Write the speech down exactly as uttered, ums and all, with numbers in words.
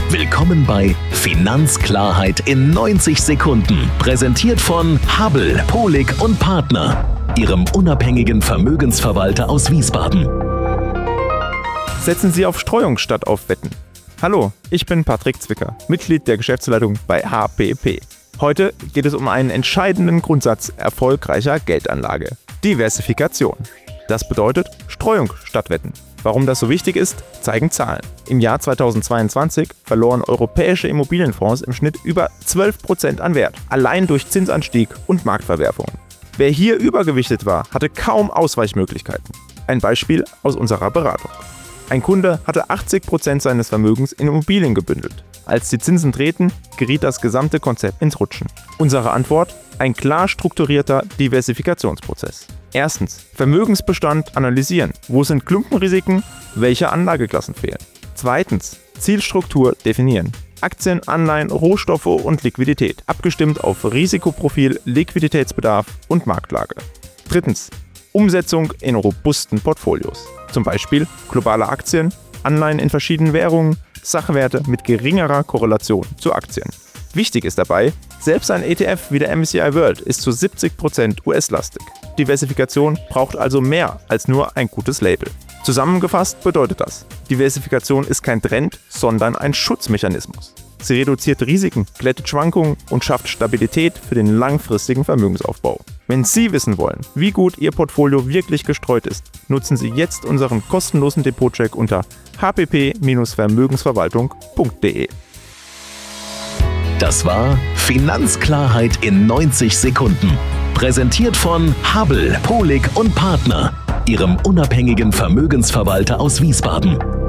Willkommen bei Finanzklarheit in neunzig Sekunden. Präsentiert von Hubbel, Pohlig und Partner, Ihrem unabhängigen Vermögensverwalter aus Wiesbaden. Setzen Sie auf Streuung statt auf Wetten. Hallo, ich bin Patrick Zwicker, Mitglied der Geschäftsleitung bei H P P. Heute geht es um einen entscheidenden Grundsatz erfolgreicher Geldanlage: Diversifikation. Das bedeutet Streuung statt Wetten. Warum das so wichtig ist, zeigen Zahlen. Im Jahr zweitausendzweiundzwanzig verloren europäische Immobilienfonds im Schnitt über zwölf Prozent an Wert, allein durch Zinsanstieg und Marktverwerfungen. Wer hier übergewichtet war, hatte kaum Ausweichmöglichkeiten. Ein Beispiel aus unserer Beratung. Ein Kunde hatte achtzig Prozent seines Vermögens in Immobilien gebündelt. Als die Zinsen drehten, geriet das gesamte Konzept ins Rutschen. Unsere Antwort? Ein klar strukturierter Diversifikationsprozess. Erstens, Vermögensbestand analysieren. Wo sind Klumpenrisiken? Welche Anlageklassen fehlen? Zweitens, Zielstruktur definieren. Aktien, Anleihen, Rohstoffe und Liquidität, abgestimmt auf Risikoprofil, Liquiditätsbedarf und Marktlage. Drittens, Umsetzung in robusten Portfolios. Zum Beispiel globale Aktien, Anleihen in verschiedenen Währungen, Sachwerte mit geringerer Korrelation zu Aktien. Wichtig ist dabei, selbst ein E T F wie der M S C I World ist zu siebzig Prozent U S-lastig. Diversifikation braucht also mehr als nur ein gutes Label. Zusammengefasst bedeutet das: Diversifikation ist kein Trend, sondern ein Schutzmechanismus. Sie reduziert Risiken, glättet Schwankungen und schafft Stabilität für den langfristigen Vermögensaufbau. Wenn Sie wissen wollen, wie gut Ihr Portfolio wirklich gestreut ist, nutzen Sie jetzt unseren kostenlosen Depotcheck unter h p p Vermögensverwaltung punkt d e. Das war Finanzklarheit in neunzig Sekunden. Präsentiert von Hubbel, Pohlig und Partner, Ihrem unabhängigen Vermögensverwalter aus Wiesbaden.